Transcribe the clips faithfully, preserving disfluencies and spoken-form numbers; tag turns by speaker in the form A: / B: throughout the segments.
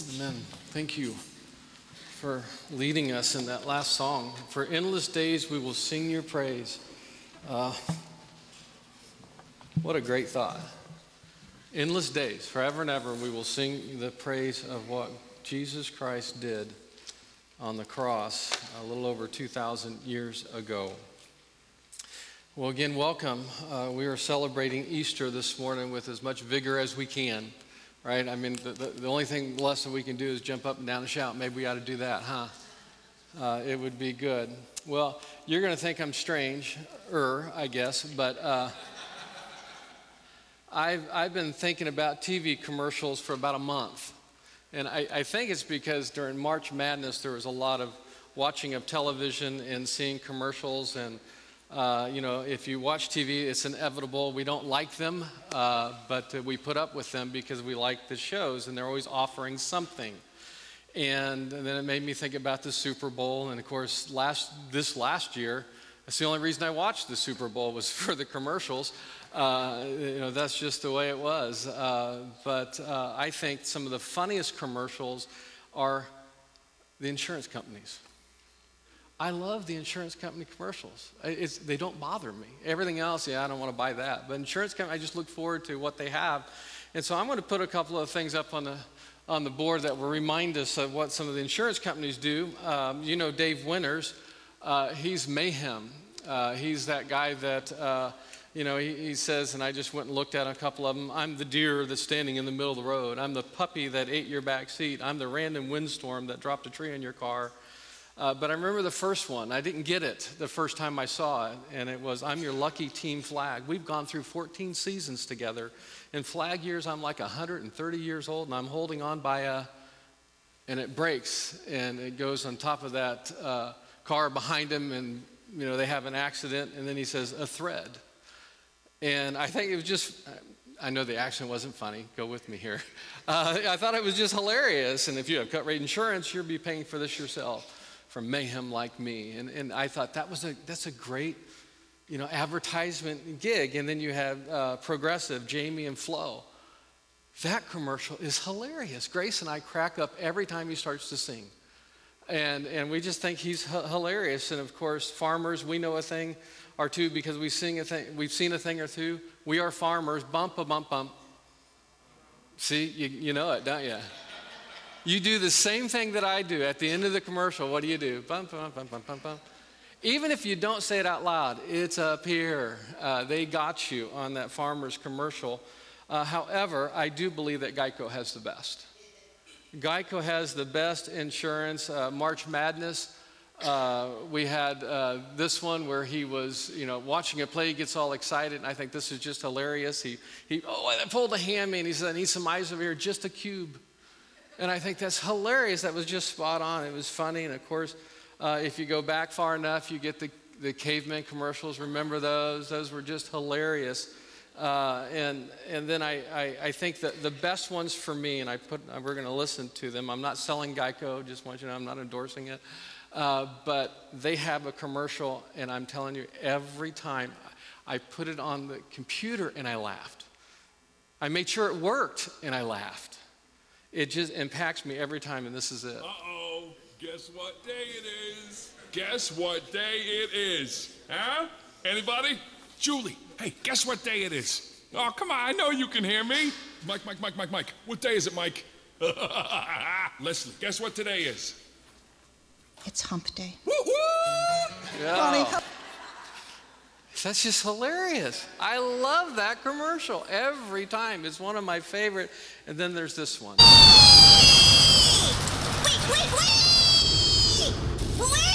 A: Amen. Thank you for leading us in that last song. For endless days we will sing your praise. Uh, what a great thought. Endless days, forever and ever, we will sing the praise of what Jesus Christ did on the cross a little over two thousand years ago. Well, again, welcome. Uh, we are celebrating Easter this morning with as much vigor as we can, right? I mean, the, the, the only thing less that we can do is jump up and down and shout. Maybe we ought to do that, huh? Uh, it would be good. Well, you're going to think I'm strange, er, I guess, but uh, I've, I've been thinking about T V commercials for about a month. And I, I think it's because during March Madness, there was a lot of watching of television and seeing commercials. And, uh, you know, if you watch T V, it's inevitable. We don't like them, uh, but uh, we put up with them because we like the shows, and they're always offering something. And, and then it made me think about the Super Bowl. And, of course, last this last year, that's the only reason I watched the Super Bowl was for the commercials. Uh, you know, that's just the way it was. Uh, but uh, I think some of the funniest commercials are the insurance companies. I love the insurance company commercials. It's, they don't bother me. Everything else, yeah, I don't want to buy that. But insurance company, I just look forward to what they have. And so I'm going to put a couple of things up on the on the board that will remind us of what some of the insurance companies do. Um, you know Dave Winters. Uh, he's mayhem. Uh, he's that guy that... Uh, You know, he, he says, and I just went and looked at a couple of them, I'm the deer that's standing in the middle of the road. I'm the puppy that ate your back seat. I'm the random windstorm that dropped a tree in your car. Uh, but I remember the first one. I didn't get it the first time I saw it, and it was, I'm your lucky team flag. We've gone through fourteen seasons together. In flag years, I'm like one hundred thirty years old, and I'm holding on by a, and it breaks, and it goes on top of that uh, car behind him, and, you know, they have an accident, and then he says, a thread. And I think it was just, I know the accent wasn't funny. Go with me here. Uh, I thought it was just hilarious. And if you have cut rate insurance, you'll be paying for this yourself from mayhem like me. And, and I thought that was a, that's a great, you know, advertisement gig. And then you have uh, Progressive, Jamie and Flo. That commercial is hilarious. Grace and I crack up every time he starts to sing. And, and we just think he's h- hilarious. And of course, farmers, we know a thing or two because we sing a thing, we've seen a thing or two. We are farmers, bump a bump bump. See, you, you know it, don't you? You do the same thing that I do at the end of the commercial. What do you do? Bump, bump, bump, bump, bump, bump. Even if you don't say it out loud, it's up here. Uh, they got you on that farmer's commercial. Uh, however, I do believe that Geico has the best. Geico has the best insurance. Uh, March Madness. Uh, we had uh, this one where he was, you know, watching a play, he gets all excited, and I think this is just hilarious. He, he oh, I pulled a hammy, and he said, I need some eyes over here, just a cube. And I think that's hilarious. That was just spot on. It was funny, and of course, uh, if you go back far enough, you get the, the caveman commercials. Remember those? Those were just hilarious. Uh, and and then I, I, I think that the best ones for me, and I put we're going to listen to them. I'm not selling Geico, just want you to know I'm not endorsing it. Uh, but they have a commercial, and I'm telling you, every time I put it on the computer and I laughed. I made sure it worked and I laughed. It just impacts me every time, and this is it.
B: Uh-oh, guess what day it is? Guess what day it is? Huh? Anybody? Julie, hey, guess what day it is? Oh, come on, I know you can hear me. Mike, Mike, Mike, Mike, Mike. What day is it, Mike? Leslie, guess what today is?
C: It's hump day.
B: Woo-hoo!
A: Yeah. That's just hilarious. I love that commercial every time. It's one of my favorite. And then there's this one.
C: Wait, wait, wait! Wait!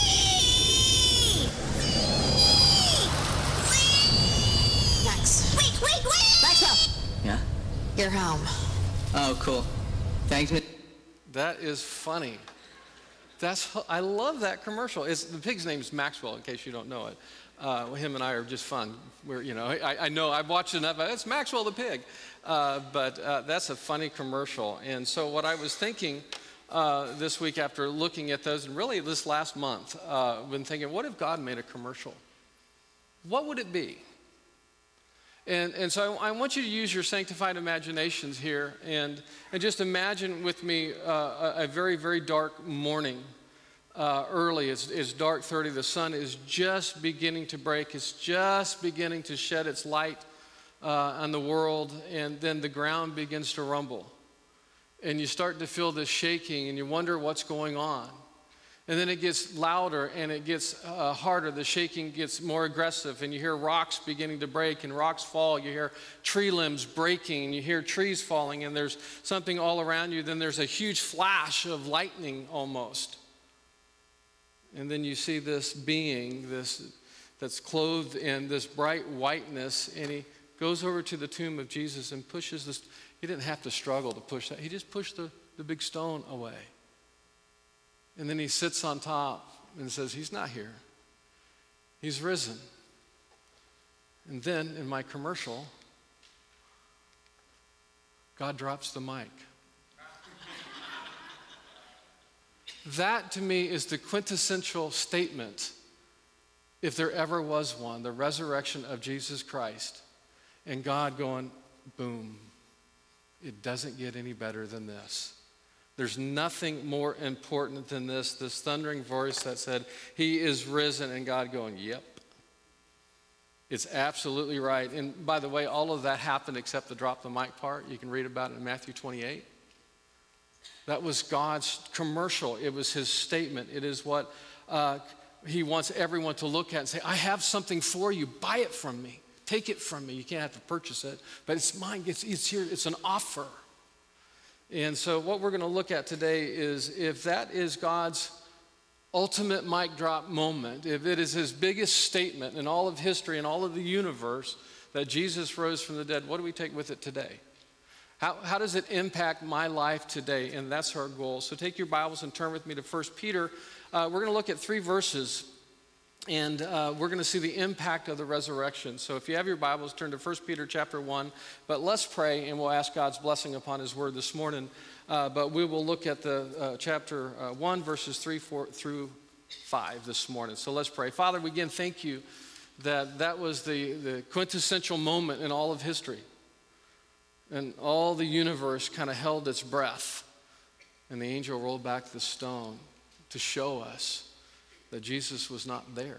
C: Wait! Max. Wait, wait, wait! Maxwell!
D: Yeah?
C: You're home.
D: Oh, cool. Thanks, Miss.
A: That is funny. That's I love that commercial. It's, the pig's name is Maxwell, in case you don't know it. Uh, him and I are just fun. We're, you know, I, I know I've watched enough. It's Maxwell the pig, uh, but uh, that's a funny commercial. And so what I was thinking uh, this week after looking at those, and really this last month, uh, been thinking, what if God made a commercial? What would it be? And, and so I, I want you to use your sanctified imaginations here and, and just imagine with me uh, a, a very, very dark morning. Uh, early, it's, it's dark thirty. The sun is just beginning to break. It's just beginning to shed its light uh, on the world. And then the ground begins to rumble. And you start to feel this shaking and you wonder what's going on. And then it gets louder and it gets uh, harder. The shaking gets more aggressive and you hear rocks beginning to break and rocks fall. You hear tree limbs breaking and you hear trees falling and there's something all around you. Then there's a huge flash of lightning almost. And then you see this being this that's clothed in this bright whiteness, and he goes over to the tomb of Jesus and pushes this. He didn't have to struggle to push that. He just pushed the, the big stone away. And then he sits on top and says, he's not here. He's risen. And then in my commercial, God drops the mic. That to me is the quintessential statement, if there ever was one, the resurrection of Jesus Christ. And God going, boom, it doesn't get any better than this. There's nothing more important than this, this thundering voice that said, he is risen, and God going, yep. It's absolutely right. And by the way, all of that happened except the drop the mic part. You can read about it in Matthew twenty-eight. That was God's commercial. It was his statement. It is what uh, he wants everyone to look at and say, I have something for you. Buy it from me. Take it from me. You can't have to purchase it, but it's mine. It's, it's here. It's an offer. And so what we're going to look at today is if that is God's ultimate mic drop moment, if it is his biggest statement in all of history and all of the universe that Jesus rose from the dead, what do we take with it today? How, how does it impact my life today? And that's our goal. So take your Bibles and turn with me to First Peter. Uh, we're going to look at three verses, and uh, we're going to see the impact of the resurrection. So if you have your Bibles, turn to First Peter chapter one. But let's pray, and we'll ask God's blessing upon his word this morning. Uh, but we will look at the uh, chapter uh, one, verses three, four through five this morning. So let's pray. Father, we again thank you that that was the, the quintessential moment in all of history. And all the universe kind of held its breath. And the angel rolled back the stone to show us that Jesus was not there.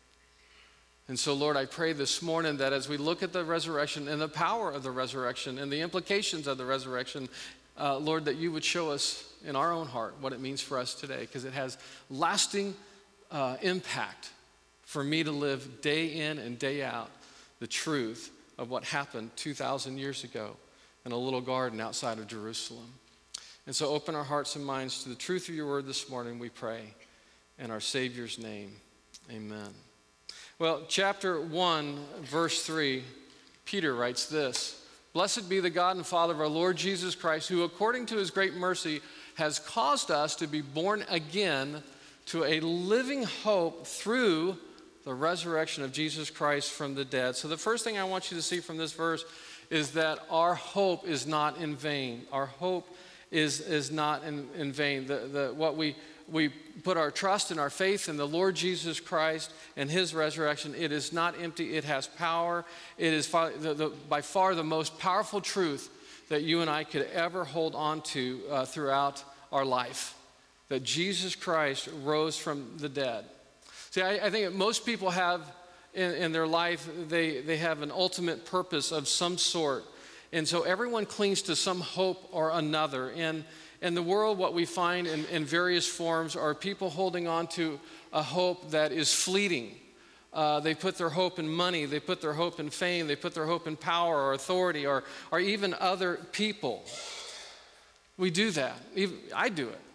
A: And so, Lord, I pray this morning that as we look at the resurrection and the power of the resurrection and the implications of the resurrection, uh, Lord, that you would show us in our own heart what it means for us today, because it has lasting uh, impact for me to live day in and day out the truth of what happened two thousand years ago in a little garden outside of Jerusalem. And so open our hearts and minds to the truth of your word this morning, we pray. In our Savior's name, amen. Well, chapter one, verse three, Peter writes this: Blessed be the God and Father of our Lord Jesus Christ, who according to his great mercy has caused us to be born again to a living hope through the resurrection of Jesus Christ from the dead. So the first thing I want you to see from this verse is that our hope is not in vain. Our hope is, is not in, in vain. The, the, what we, we put our trust and our faith in the Lord Jesus Christ and his resurrection, it is not empty. It has power. It is far, the, the, by far the most powerful truth that you and I could ever hold on to uh, throughout our life, that Jesus Christ rose from the dead. See, I, I think that most people have in, in their life, they, they have an ultimate purpose of some sort. And so everyone clings to some hope or another. And in the world, what we find in, in various forms are people holding on to a hope that is fleeting. Uh, they put their hope in money, they put their hope in fame, they put their hope in power or authority or, or even other people. We do that. Even, I do it.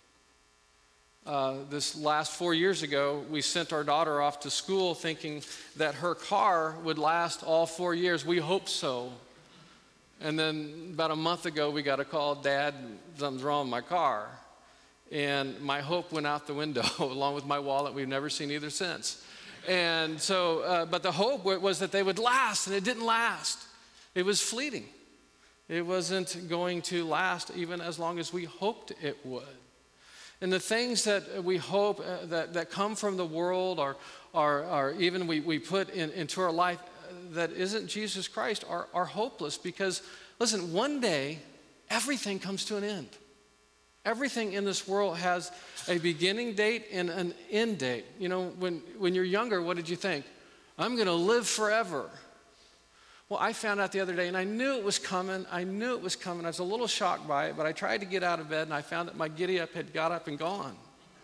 A: Uh, this last four years ago, we sent our daughter off to school thinking that her car would last all four years. We hope so. And then about a month ago, we got a call, Dad, something's wrong with my car. And my hope went out the window along with my wallet. We've never seen either since. And so, uh, but the hope was that they would last, and it didn't last. It was fleeting. It wasn't going to last even as long as we hoped it would. And the things that we hope uh, that, that come from the world or, or, or even we, we put in, into our life, that isn't Jesus Christ are, are hopeless because, listen, one day everything comes to an end. Everything in this world has a beginning date and an end date. You know, when, when you're younger, what did you think? I'm going to live forever. Well, I found out the other day, and I knew it was coming. I knew it was coming. I was a little shocked by it, but I tried to get out of bed, and I found that my giddy-up had got up and gone.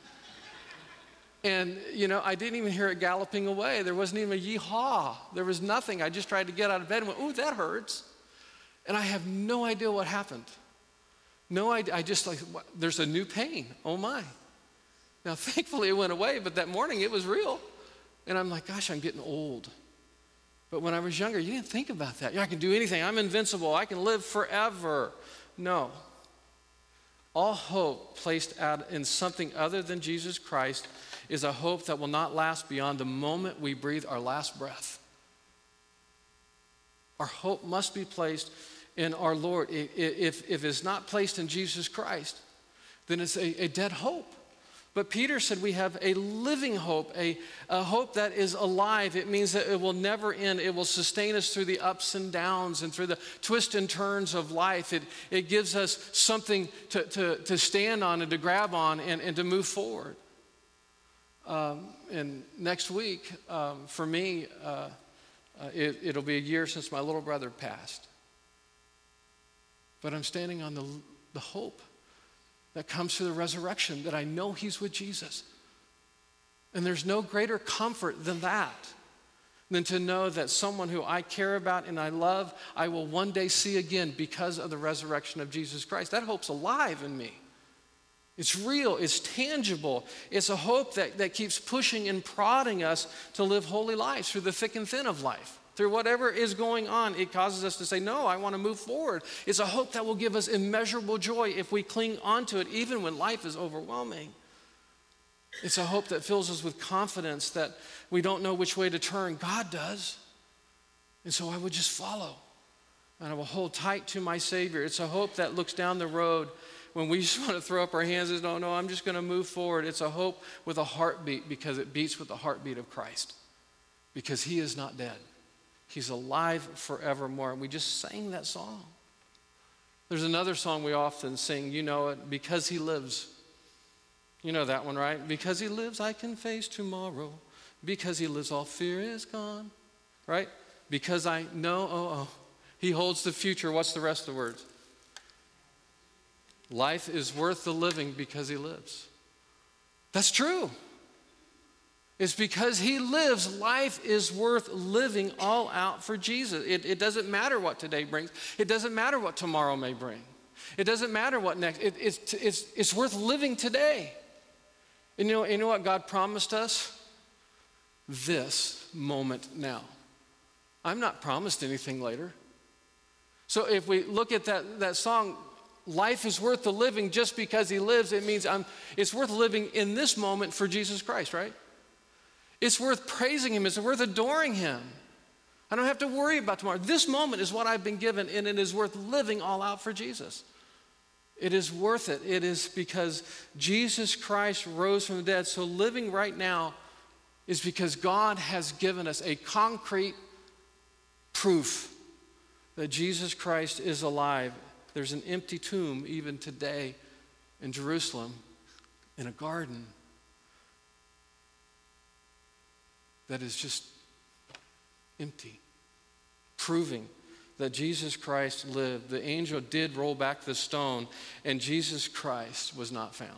A: And, you know, I didn't even hear it galloping away. There wasn't even a yee-haw. There was nothing. I just tried to get out of bed and went, ooh, that hurts. And I have no idea what happened. No idea. I just like, what? There's a new pain. Oh, my. Now, thankfully, it went away, but that morning it was real. And I'm like, gosh, I'm getting old. But when I was younger, you didn't think about that. Yeah, I can do anything. I'm invincible. I can live forever. No. All hope placed out in something other than Jesus Christ is a hope that will not last beyond the moment we breathe our last breath. Our hope must be placed in our Lord. If, if it's not placed in Jesus Christ, then it's a, a dead hope. But Peter said we have a living hope, a, a hope that is alive. It means that it will never end. It will sustain us through the ups and downs and through the twists and turns of life. It, it gives us something to, to, to stand on and to grab on and, and to move forward. Um, and next week, um, for me, uh, uh, it, it'll be a year since my little brother passed. But I'm standing on the, the hope that comes through the resurrection, that I know he's with Jesus. And there's no greater comfort than that, than to know that someone who I care about and I love, I will one day see again because of the resurrection of Jesus Christ. That hope's alive in me. It's real, it's tangible. It's a hope that, that keeps pushing and prodding us to live holy lives through the thick and thin of life. Through whatever is going on, it causes us to say, no, I want to move forward. It's a hope that will give us immeasurable joy if we cling onto it, even when life is overwhelming. It's a hope that fills us with confidence that we don't know which way to turn. God does. And so I would just follow. And I will hold tight to my Savior. It's a hope that looks down the road when we just want to throw up our hands and no, no, I'm just going to move forward. It's a hope with a heartbeat because it beats with the heartbeat of Christ. Because he is not dead. He's alive forevermore. And we just sang that song. There's another song we often sing, you know it, Because He Lives. You know that one, right? Because he lives, I can face tomorrow. Because he lives, all fear is gone. Right? Because I know, oh, oh, he holds the future. What's the rest of the words? Life is worth the living because he lives. That's true. It's because he lives, life is worth living all out for Jesus. It, it doesn't matter what today brings. It doesn't matter what tomorrow may bring. It doesn't matter what next. It, it's, it's, it's worth living today. And you know, you know what God promised us? This moment now. I'm not promised anything later. So if we look at that, that song, life is worth the living just because he lives, it means I'm, it's worth living in this moment for Jesus Christ, right? It's worth praising him. It's worth adoring him. I don't have to worry about tomorrow. This moment is what I've been given, and it is worth living all out for Jesus. It is worth it. It is because Jesus Christ rose from the dead. So living right now is because God has given us a concrete proof that Jesus Christ is alive. There's an empty tomb even today in Jerusalem in a garden that is just empty, proving that Jesus Christ lived. The angel did roll back the stone, and Jesus Christ was not found.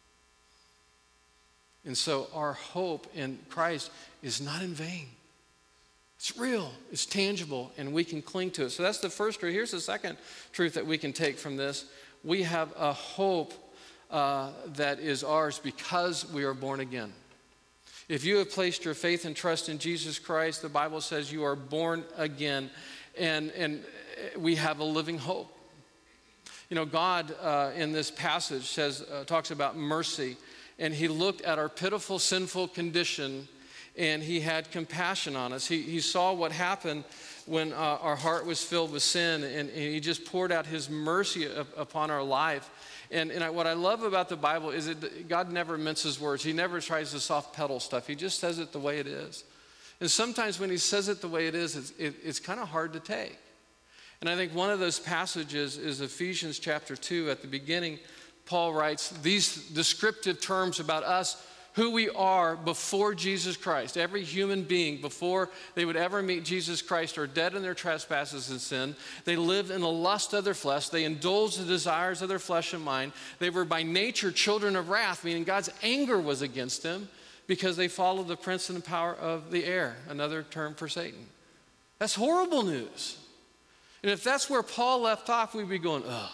A: And so our hope in Christ is not in vain. It's real, it's tangible, and we can cling to it. So that's the first truth. Here's the second truth that we can take from this. We have a hope uh, that is ours because we are born again. If you have placed your faith and trust in Jesus Christ, the Bible says you are born again, and, and we have a living hope. You know, God uh, in this passage says, uh, talks about mercy, and he looked at our pitiful, sinful condition, and he had compassion on us. He, he saw what happened when uh, our heart was filled with sin, and, and he just poured out his mercy up, upon our life. And, and I, what I love about the Bible is that God never minces words. He never tries to soft pedal stuff. He just says it the way it is. And sometimes when he says it the way it is, it's, it, it's kind of hard to take. And I think one of those passages is Ephesians chapter two. At the beginning, Paul writes these descriptive terms about us, who we are before Jesus Christ. Every human being, before they would ever meet Jesus Christ, are dead in their trespasses and sin. They lived in the lust of their flesh. They indulged the desires of their flesh and mind. They were by nature children of wrath, meaning God's anger was against them because they followed the prince and the power of the air, another term for Satan. That's horrible news. And if that's where Paul left off, we'd be going, ugh.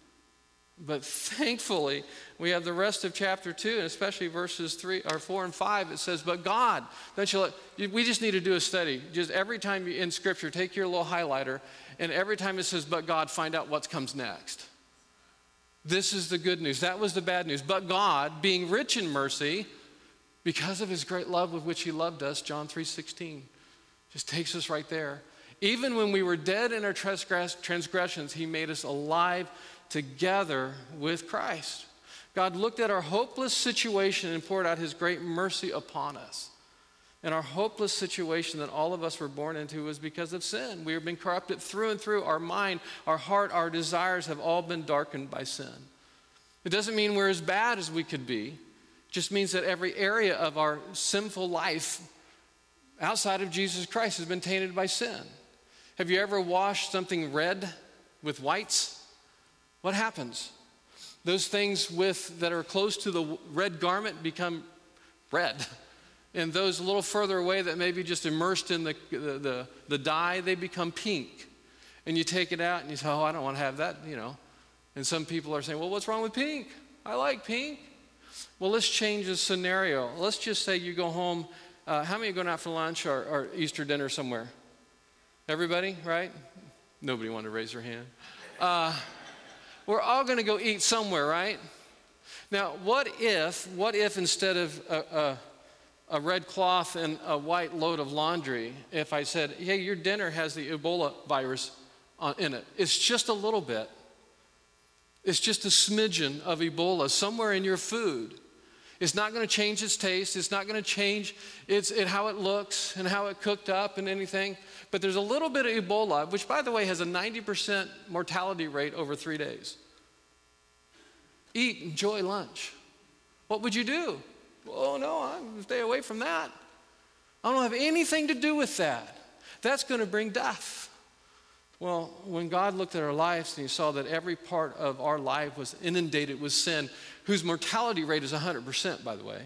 A: But thankfully, we have the rest of chapter two, and especially verses three or four and five. It says, "But God, don't you let?" We just need to do a study. Just every time in Scripture, take your little highlighter, and every time it says, "But God," find out what comes next. This is the good news. That was the bad news. But God, being rich in mercy, because of His great love with which He loved us, John three sixteen, just takes us right there. Even when we were dead in our transgress- transgressions, He made us alive together with Christ. God looked at our hopeless situation and poured out His great mercy upon us. And our hopeless situation that all of us were born into was because of sin. We have been corrupted through and through. Our mind, our heart, our desires have all been darkened by sin. It doesn't mean we're as bad as we could be. It just means that every area of our sinful life outside of Jesus Christ has been tainted by sin. Have you ever washed something red with whites? What happens? Those things with that are close to the red garment become red. And those a little further away that may be just immersed in the, the, the, the dye, they become pink. And you take it out and you say, oh, I don't want to have that, you know. And some people are saying, well, what's wrong with pink? I like pink. Well, let's change the scenario. Let's just say you go home. Uh, how many are going out for lunch or, or Easter dinner somewhere? Everybody, right? Nobody wanted to raise their hand. Uh, We're all going to go eat somewhere, right? Now, what if, what if instead of a, a, a red cloth and a white load of laundry, if I said, hey, your dinner has the Ebola virus on, in it. It's just a little bit. It's just a smidgen of Ebola somewhere in your food. It's not going to change its taste. It's not going to change its, it, how it looks and how it cooked up and anything. But there's a little bit of Ebola, which, by the way, has a ninety percent mortality rate over three days. Eat, enjoy lunch. What would you do? Oh, no, I'll stay away from that. I don't have anything to do with that. That's going to bring death. Well, when God looked at our lives and He saw that every part of our life was inundated with sin, whose mortality rate is one hundred percent, by the way,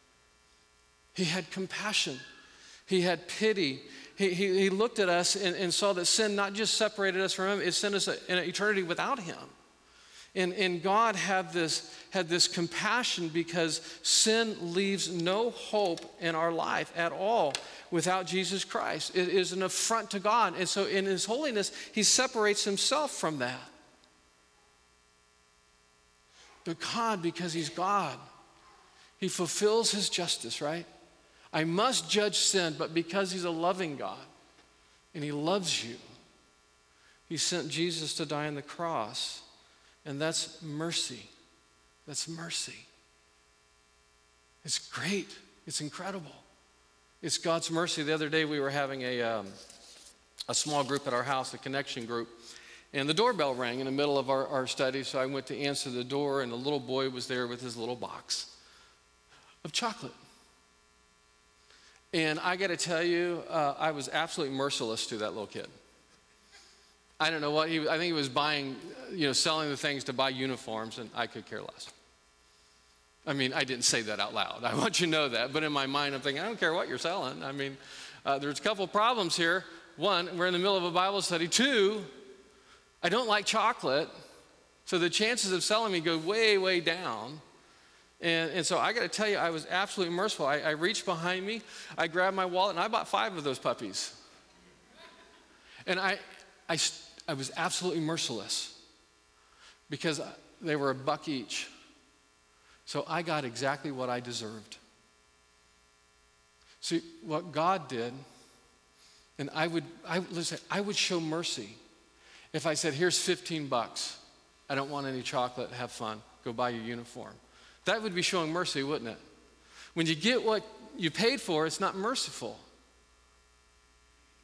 A: He had compassion. He had pity. He, he, he looked at us and, and saw that sin not just separated us from Him, it sent us in an eternity without Him. And, and God had this, had this compassion because sin leaves no hope in our life at all without Jesus Christ. It is an affront to God. And so in His holiness, He separates Himself from that. But God, because He's God, He fulfills His justice, right? I must judge sin, but because He's a loving God and He loves you, He sent Jesus to die on the cross. And that's mercy. That's mercy. It's great. It's incredible. It's God's mercy. The other day we were having a, um, a small group at our house, a connection group, and the doorbell rang in the middle of our, our study, so I went to answer the door, and the little boy was there with his little box of chocolate. And I got to tell you, uh, I was absolutely merciless to that little kid. I don't know what he, I think he was buying, you know, selling the things to buy uniforms, and I could care less. I mean, I didn't say that out loud. I want you to know that. But in my mind, I'm thinking, I don't care what you're selling. I mean, uh, there's a couple of problems here. One, we're in the middle of a Bible study. Two, I don't like chocolate. So the chances of selling me go way, way down. And, and so I got to tell you, I was absolutely merciful. I, I reached behind me, I grabbed my wallet, and I bought five of those puppies. And I, I, I was absolutely merciless because they were a buck each. So I got exactly what I deserved. See, what God did, and I would, I, listen, I would show mercy if I said, here's fifteen bucks. I don't want any chocolate, have fun, go buy your uniform. That would be showing mercy, wouldn't it? When you get what you paid for, it's not merciful.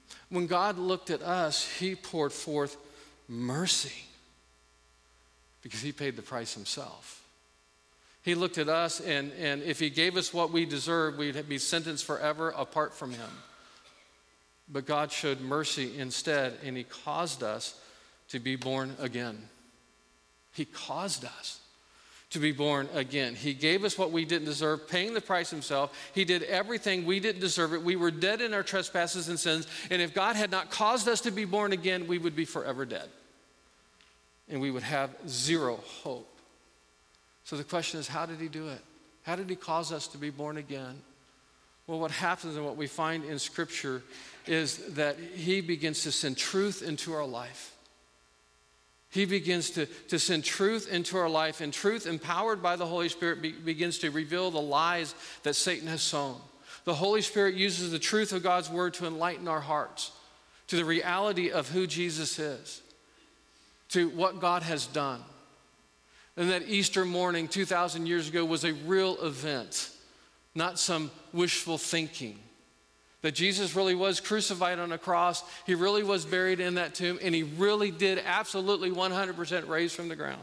A: When God looked at us, he poured forth mercy because he paid the price himself. He looked at us, and, and if he gave us what we deserved, we'd be sentenced forever apart from him. But God showed mercy instead, and he caused us to be born again. He caused us to be born again. He gave us what we didn't deserve, paying the price himself. He did everything. We didn't deserve it. We were dead in our trespasses and sins, and if God had not caused us to be born again, we would be forever dead. And we would have zero hope. So the question is, how did he do it? How did he cause us to be born again? Well, what happens and what we find in Scripture is that he begins to send truth into our life. He begins to, to send truth into our life, and truth empowered by the Holy Spirit be, begins to reveal the lies that Satan has sown. The Holy Spirit uses the truth of God's word to enlighten our hearts to the reality of who Jesus is, to what God has done. And that Easter morning two thousand years ago was a real event, not some wishful thinking. That Jesus really was crucified on a cross, he really was buried in that tomb, and he really did absolutely one hundred percent raise from the ground.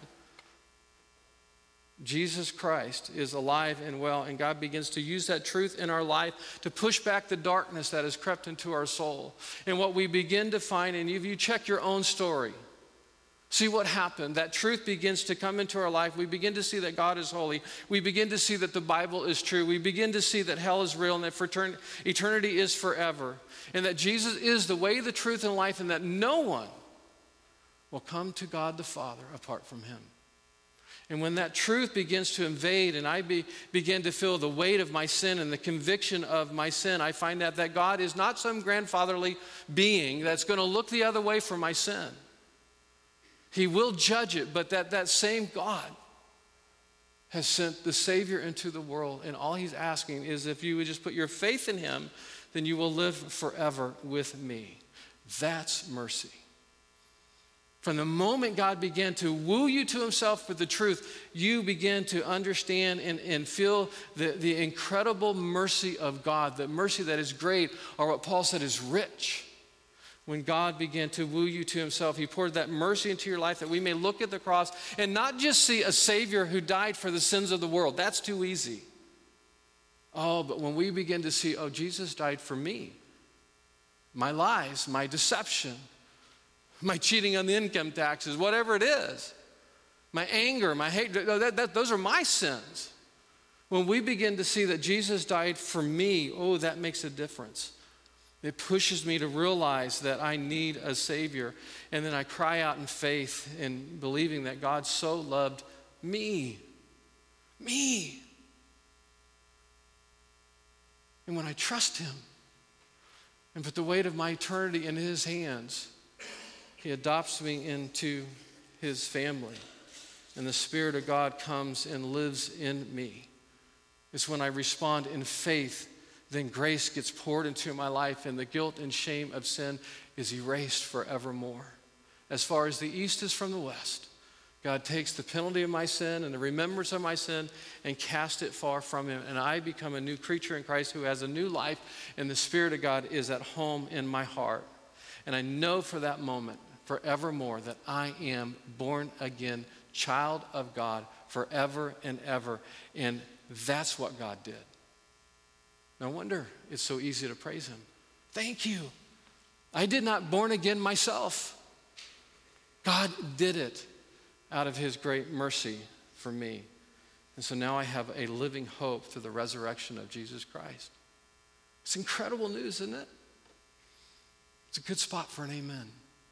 A: Jesus Christ is alive and well, and God begins to use that truth in our life to push back the darkness that has crept into our soul. And what we begin to find, and if you check your own story, see what happened. That truth begins to come into our life. We begin to see that God is holy. We begin to see that the Bible is true. We begin to see that hell is real and that fratern- eternity is forever. And that Jesus is the way, the truth, and life, and that no one will come to God the Father apart from him. And when that truth begins to invade and I be, begin to feel the weight of my sin and the conviction of my sin, I find out that God is not some grandfatherly being that's going to look the other way for my sin. He will judge it, but that, that same God has sent the Savior into the world, and all he's asking is if you would just put your faith in him, then you will live forever with me. That's mercy. From the moment God began to woo you to himself with the truth, you begin to understand and, and feel the, the incredible mercy of God, the mercy that is great, or what Paul said is rich. When God began to woo you to himself, he poured that mercy into your life that we may look at the cross and not just see a Savior who died for the sins of the world. That's too easy. Oh, but when we begin to see, oh, Jesus died for me, my lies, my deception, my cheating on the income taxes, whatever it is, my anger, my hate, that, that, those are my sins. When we begin to see that Jesus died for me, oh, that makes a difference. It pushes me to realize that I need a Savior. And then I cry out in faith in believing that God so loved me. Me. And when I trust him and put the weight of my eternity in his hands, he adopts me into his family. And the Spirit of God comes and lives in me. It's when I respond in faith, then grace gets poured into my life, and the guilt and shame of sin is erased forevermore. As far as the east is from the west, God takes the penalty of my sin and the remembrance of my sin and casts it far from him, and I become a new creature in Christ who has a new life, and the Spirit of God is at home in my heart. And I know for that moment, forevermore, that I am born again, child of God, forever and ever, and that's what God did. No wonder it's so easy to praise him. Thank you. I did not born again myself. God did it out of his great mercy for me. And so now I have a living hope through the resurrection of Jesus Christ. It's incredible news, isn't it? It's a good spot for an amen.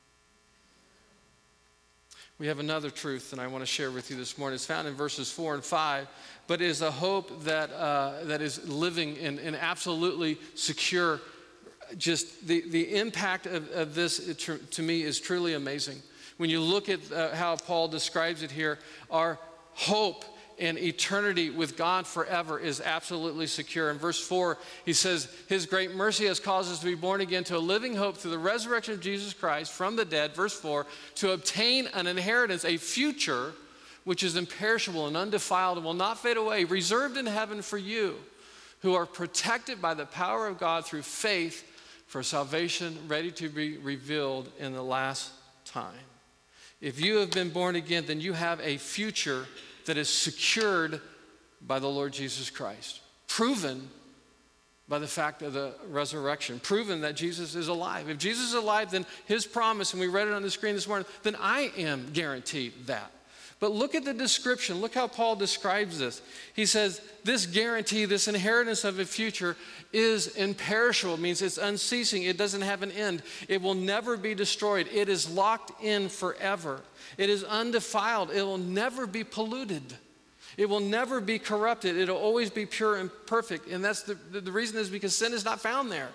A: We have another truth that I want to share with you this morning. It's found in verses four and five, but it is a hope that uh, that is living in, in absolutely secure. Just the, the impact of, of this it, to me is truly amazing. When you look at uh, how Paul describes it here, our hope and eternity with God forever is absolutely secure. In verse four, he says, his great mercy has caused us to be born again to a living hope through the resurrection of Jesus Christ from the dead, verse four, to obtain an inheritance, a future which is imperishable and undefiled and will not fade away, reserved in heaven for you, who are protected by the power of God through faith for salvation ready to be revealed in the last time. If you have been born again, then you have a future that is secured by the Lord Jesus Christ, proven by the fact of the resurrection, proven that Jesus is alive. If Jesus is alive, then his promise, and we read it on the screen this morning, then I am guaranteed that. But look at the description. Look how Paul describes this. He says, this guarantee, this inheritance of a future is imperishable. It means it's unceasing. It doesn't have an end. It will never be destroyed. It is locked in forever. It is undefiled. It will never be polluted. It will never be corrupted. It'll always be pure and perfect. And that's the, the, the reason is because sin is not found there.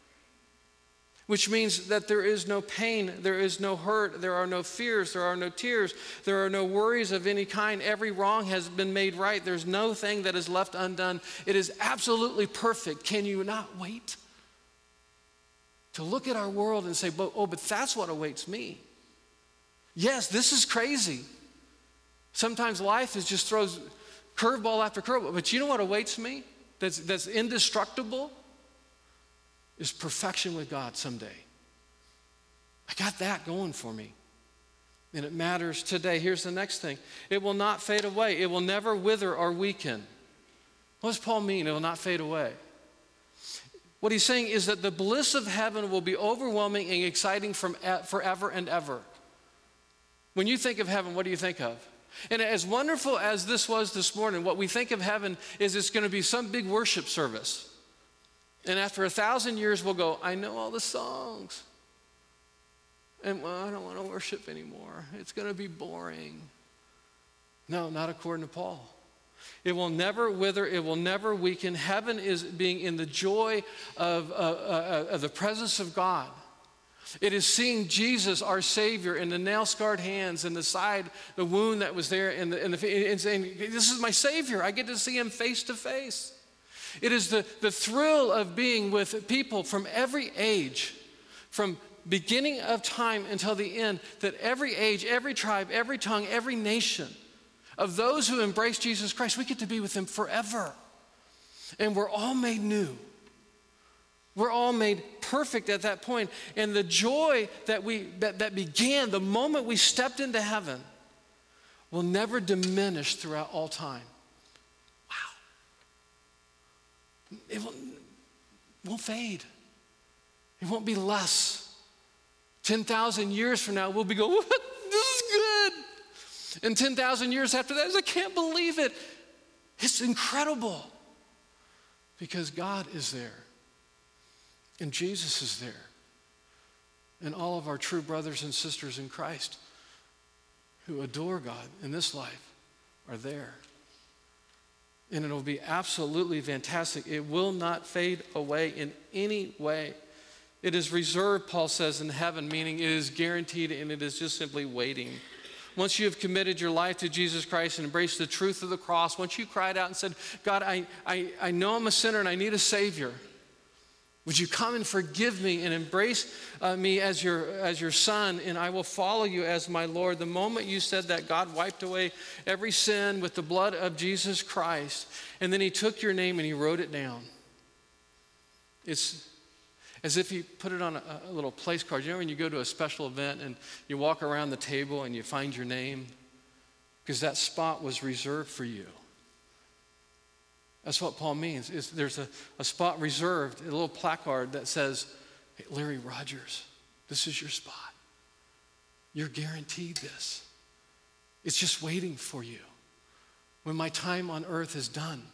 A: Which means that there is no pain, there is no hurt, there are no fears, there are no tears, there are no worries of any kind. Every wrong has been made right. There's no thing that is left undone. It is absolutely perfect. Can you not wait to look at our world and say, oh, but that's what awaits me? Yes, this is crazy. Sometimes life is just throws curveball after curveball. But you know what awaits me that's, that's indestructible? Is perfection with God someday. I got that going for me. And it matters today. Here's the next thing. It will not fade away. It will never wither or weaken. What does Paul mean? It will not fade away. What he's saying is that the bliss of heaven will be overwhelming and exciting from forever and ever. When you think of heaven, what do you think of? And as wonderful as this was this morning, what we think of heaven is it's going to be some big worship service. And after a thousand years, we'll go, I know all the songs. And well, I don't want to worship anymore. It's going to be boring. No, not according to Paul. It will never wither. It will never weaken. Heaven is being in the joy of, uh, uh, of the presence of God. It is seeing Jesus, our Savior, in the nail-scarred hands and the side, the wound that was there, and, the, and, the, and saying, this is my Savior. I get to see him face to face. It is the, the thrill of being with people from every age, from beginning of time until the end, that every age, every tribe, every tongue, every nation of those who embrace Jesus Christ, we get to be with him forever. And we're all made new. We're all made perfect at that point. And the joy that we that, that began the moment we stepped into heaven will never diminish throughout all time. It won't, won't fade. It won't be less. ten thousand years from now, we'll be going, what? This is good. And ten thousand years after that, I can't believe it. It's incredible. Because God is there. And Jesus is there. And all of our true brothers and sisters in Christ who adore God in this life are there. And it'll be absolutely fantastic. It will not fade away in any way. It is reserved, Paul says, in heaven, meaning it is guaranteed and it is just simply waiting. Once you have committed your life to Jesus Christ and embraced the truth of the cross, once you cried out and said, God, I, I, I know I'm a sinner and I need a Savior. Would you come and forgive me and embrace uh, me as your, as your son, and I will follow you as my Lord? The moment you said that, God wiped away every sin with the blood of Jesus Christ, and then he took your name and he wrote it down. It's as if he put it on a, a little place card. You know when you go to a special event and you walk around the table and you find your name? Because that spot was reserved for you. That's what Paul means. Is there's a, a spot reserved, a little placard that says, hey, Larry Rogers, this is your spot. You're guaranteed this. It's just waiting for you. When my time on earth is done,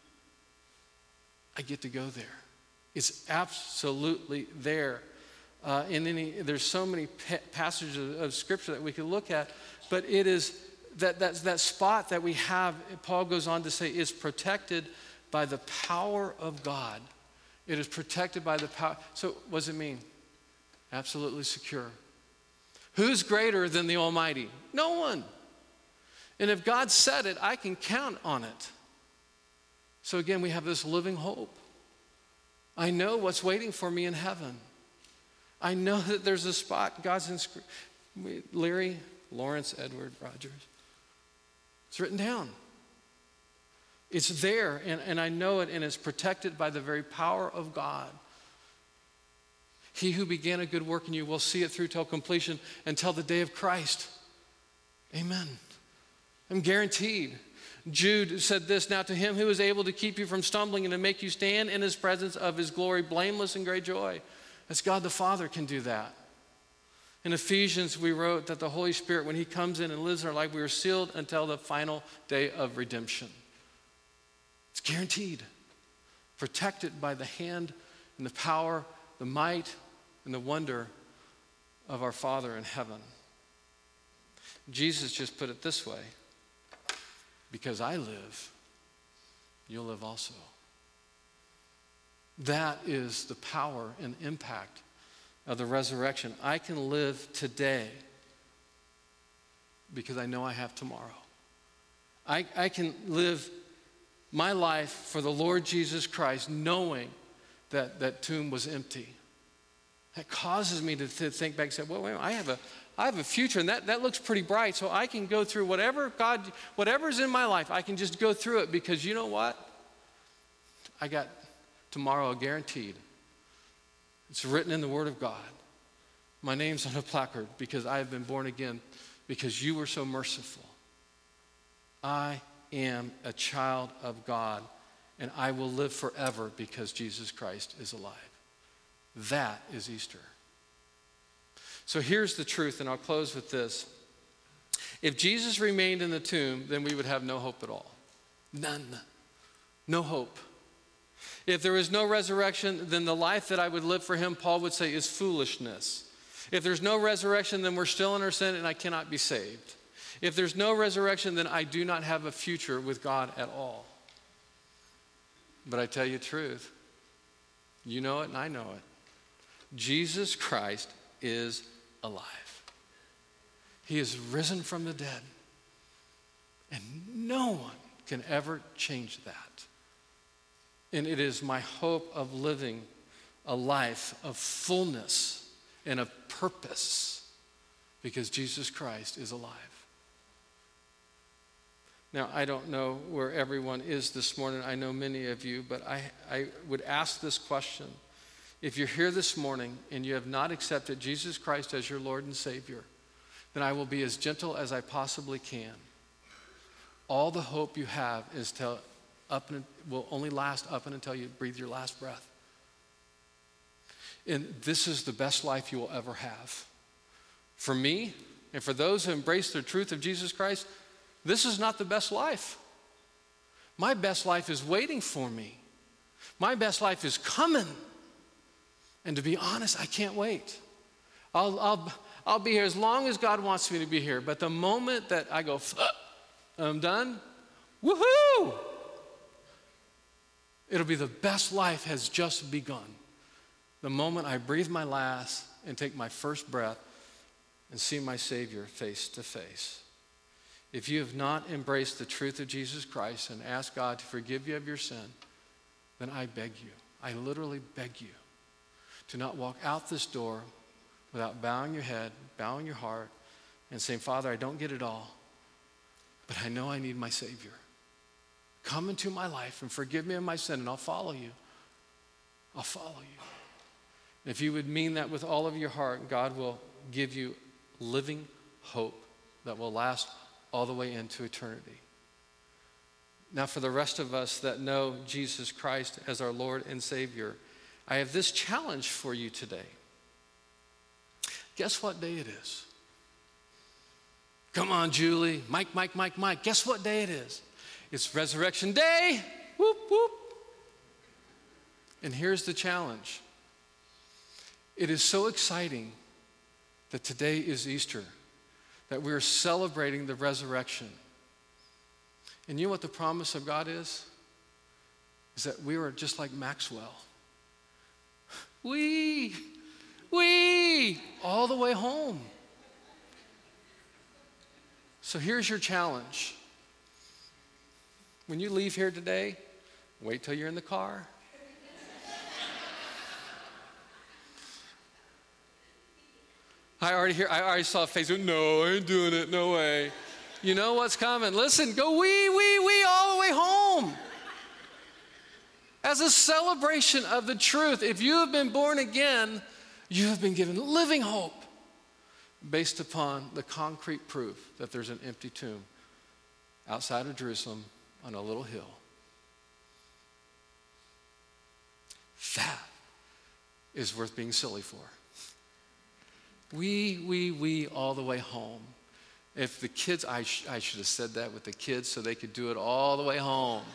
A: I get to go there. It's absolutely there. Uh, and any, there's so many pa- passages of, of Scripture that we could look at, but it is that, that, that spot that we have, Paul goes on to say, is protected by the power of God. It is protected by the power. So what does it mean? Absolutely secure. Who's greater than the Almighty? No one. And if God said it, I can count on it. So again, we have this living hope. I know what's waiting for me in heaven. I know that there's a spot. God's in Larry, Lawrence, Edward, Rogers. It's written down. It's there, and, and I know it, and it's protected by the very power of God. He who began a good work in you will see it through till completion until the day of Christ. Amen. I'm guaranteed. Jude said this, now to him who is able to keep you from stumbling and to make you stand in his presence of his glory, blameless and great joy. That's God the Father can do that. In Ephesians, we wrote that the Holy Spirit, when he comes in and lives in our life, we are sealed until the final day of redemption. It's guaranteed. Protected by the hand and the power, the might, and the wonder of our Father in heaven. Jesus just put it this way, because I live, you'll live also. That is the power and impact of the resurrection. I can live today because I know I have tomorrow. I, I can live my life for the Lord Jesus Christ knowing that that tomb was empty. That causes me to, to think back and say, well, wait, I have a I have a future, and that, that looks pretty bright, so I can go through whatever God, whatever's in my life, I can just go through it because you know what? I got tomorrow guaranteed. It's written in the Word of God. My name's on a placard because I have been born again because you were so merciful. I am a child of God, and I will live forever because Jesus Christ is alive. That is Easter. So here's the truth, and I'll close with this. If Jesus remained in the tomb, then we would have no hope at all. None. No hope. If there is no resurrection, then the life that I would live for him, Paul would say, is foolishness. If there's no resurrection, then we're still in our sin and I cannot be saved. If there's no resurrection, then I do not have a future with God at all. But I tell you the truth. You know it and I know it. Jesus Christ is alive. He is risen from the dead. And no one can ever change that. And it is my hope of living a life of fullness and of purpose because Jesus Christ is alive. Now, I don't know where everyone is this morning. I know many of you, but I, I would ask this question. If you're here this morning and you have not accepted Jesus Christ as your Lord and Savior, then I will be as gentle as I possibly can. All the hope you have is to up and will only last up and until you breathe your last breath. And this is the best life you will ever have. For me, and for those who embrace the truth of Jesus Christ, this is not the best life. My best life is waiting for me. My best life is coming. And to be honest, I can't wait. I'll, I'll, I'll be here as long as God wants me to be here. But the moment that I go, I'm done, woohoo! It'll be the best life has just begun. The moment I breathe my last and take my first breath and see my Savior face to face. If you have not embraced the truth of Jesus Christ and asked God to forgive you of your sin, then I beg you, I literally beg you, to not walk out this door without bowing your head, bowing your heart, and saying, Father, I don't get it all, but I know I need my Savior. Come into my life and forgive me of my sin, and I'll follow you. I'll follow you. And if you would mean that with all of your heart, God will give you living hope that will last all the way into eternity. Now, for the rest of us that know Jesus Christ as our Lord and Savior, I have this challenge for you today. Guess what day it is? Come on, Julie. Mike, Mike, Mike, Mike. Guess what day it is? It's Resurrection Day. Whoop, whoop. And here's the challenge. It is so exciting that today is Easter, that we are celebrating the resurrection. And you know what the promise of God is? Is that we are just like Maxwell. We, we, all the way home. So here's your challenge. When you leave here today, wait till you're in the car. I already hear, I already saw a face, no, I ain't doing it, no way. You know what's coming. Listen, go wee, wee, wee all the way home. As a celebration of the truth, if you have been born again, You have been given living hope based upon the concrete proof that there's an empty tomb outside of Jerusalem on a little hill. That is worth being silly for. We, we, we, all the way home. If the kids, I, sh- I should have said that with the kids so they could do it all the way home.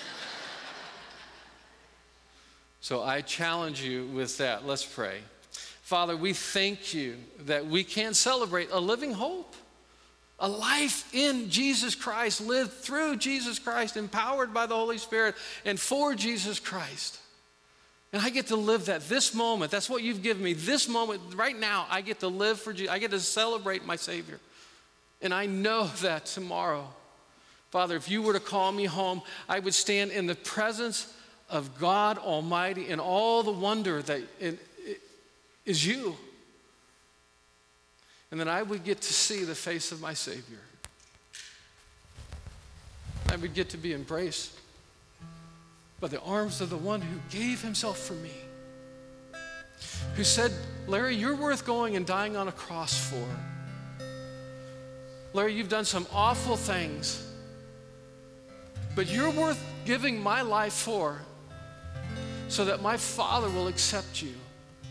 A: So I challenge you with that. Let's pray. Father, we thank you that we can celebrate a living hope, a life in Jesus Christ, lived through Jesus Christ, empowered by the Holy Spirit, and for Jesus Christ. And I get to live that this moment. That's what you've given me. This moment, right now, I get to live for Jesus. I get to celebrate my Savior. And I know that tomorrow, Father, if you were to call me home, I would stand in the presence of God Almighty and all the wonder that it, it is you. And then I would get to see the face of my Savior. I would get to be embraced by the arms of the one who gave himself for me, who said, Larry, you're worth going and dying on a cross for. Larry, you've done some awful things, but you're worth giving my life for so that my Father will accept you.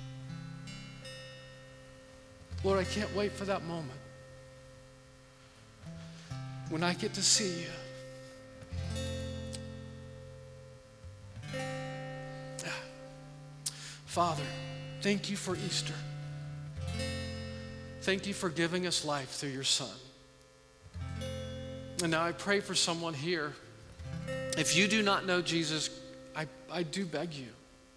A: Lord, I can't wait for that moment when I get to see you. Father, thank you for Easter. Thank you for giving us life through your Son. And now I pray for someone here. If you do not know Jesus, I, I do beg you.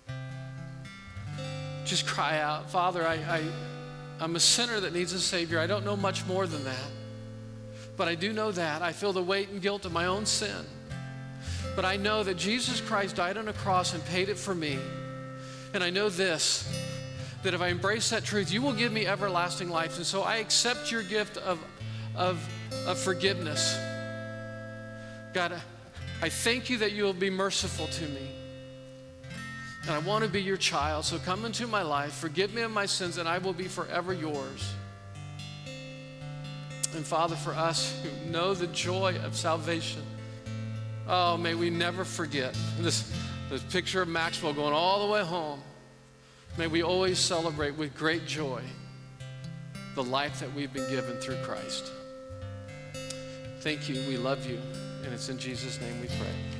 A: Just cry out, Father, I, I, I'm a sinner that needs a Savior. I don't know much more than that. But I do know that. I feel the weight and guilt of my own sin. But I know that Jesus Christ died on a cross and paid it for me. And I know this, that if I embrace that truth, you will give me everlasting life. And so I accept your gift of, of, of forgiveness. God, I thank you that you will be merciful to me. And I want to be your child. So come into my life, forgive me of my sins, and I will be forever yours. And Father, for us who know the joy of salvation, oh, may we never forget this. This picture of Maxwell going all the way home. May we always celebrate with great joy the life that we've been given through Christ. Thank you. We love you. And it's in Jesus' name we pray.